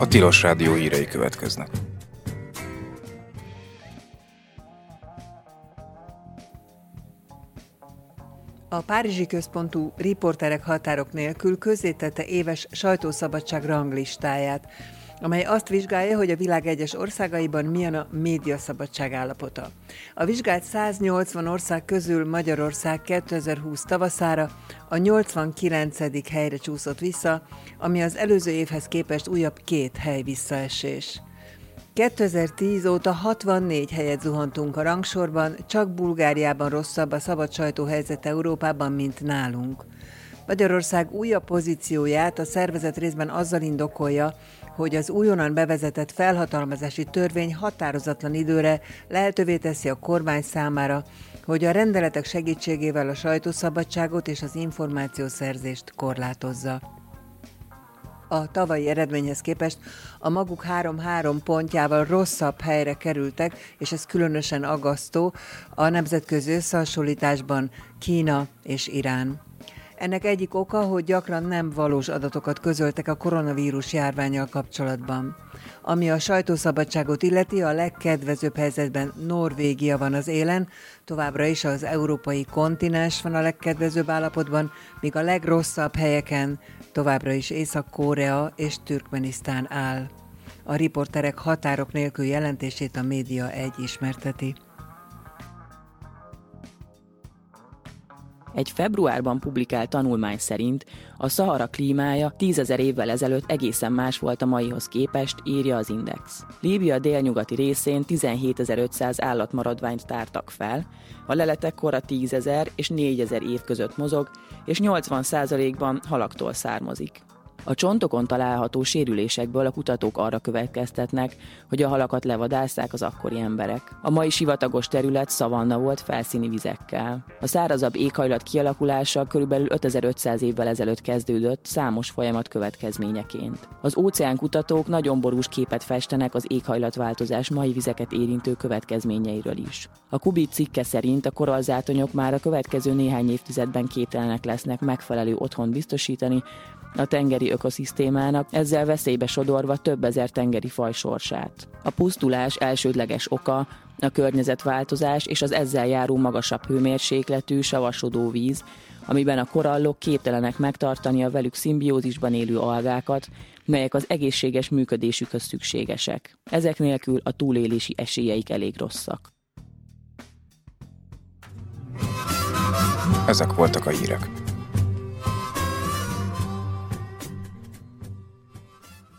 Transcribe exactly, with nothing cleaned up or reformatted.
Tilos Rádió hírei következnek. A párizsi központú Riporterek határok nélkül közzétette éves sajtószabadság ranglistáját, amely azt vizsgálja, hogy a világ egyes országaiban milyen a médiaszabadság állapota. A vizsgált száznyolcvan ország közül Magyarország kétezer-húsz tavaszára a nyolcvankilencedik helyre csúszott vissza, ami az előző évhez képest újabb két hely visszaesés. kétezer-tíz óta hatvannégy helyet zuhantunk a rangsorban, csak Bulgáriában rosszabb a szabad sajtó helyzet Európában, mint nálunk. Magyarország újabb pozícióját a szervezet részben azzal indokolja, hogy az újonnan bevezetett felhatalmazási törvény határozatlan időre lehetővé teszi a kormány számára, hogy a rendeletek segítségével a sajtószabadságot és az információszerzést korlátozza. A tavalyi eredményhez képest a maguk három-három pontjával rosszabb helyre kerültek, és ez különösen aggasztó a nemzetközi összehasonlításban Kína és Irán. Ennek egyik oka, hogy gyakran nem valós adatokat közöltek a koronavírus járvánnyal kapcsolatban. Ami a sajtószabadságot illeti, a legkedvezőbb helyzetben Norvégia van az élen, továbbra is az európai kontinens van a legkedvezőbb állapotban, míg a legrosszabb helyeken továbbra is Észak-Korea és Türkmenisztán áll. A Riporterek határok nélkül jelentését a Média egy ismerteti. Egy februárban publikált tanulmány szerint a Szahara klímája tízezer évvel ezelőtt egészen más volt a maihoz képest, írja az Index. Líbia délnyugati részén tizenhétezer-ötszáz állatmaradványt tártak fel, a leletek kora tízezer és négyezer év között mozog, és nyolcvan százalékban halaktól származik. A csontokon található sérülésekből a kutatók arra következtetnek, hogy a halakat levadásszák az akkori emberek. A mai sivatagos terület szavanna volt felszíni vizekkel. A szárazabb éghajlat kialakulása körülbelül ötezer-ötszáz évvel ezelőtt kezdődött számos folyamat következményeként. Az óceánkutatók nagyon borús képet festenek az éghajlatváltozás mai vizeket érintő következményeiről is. A Kubit cikke szerint a korallzátonyok már a következő néhány évtizedben képtelenek lesznek megfelelő otthont biztosítani a tengeri ökoszisztémának, ezzel veszélybe sodorva több ezer tengeri faj sorsát. A pusztulás elsődleges oka a környezetváltozás és az ezzel járó magasabb hőmérsékletű, savasodó víz, amiben a korallok képtelenek megtartani a velük szimbiózisban élő algákat, melyek az egészséges működésükhöz szükségesek. Ezek nélkül a túlélési esélyeik elég rosszak. Ezek voltak a hírek.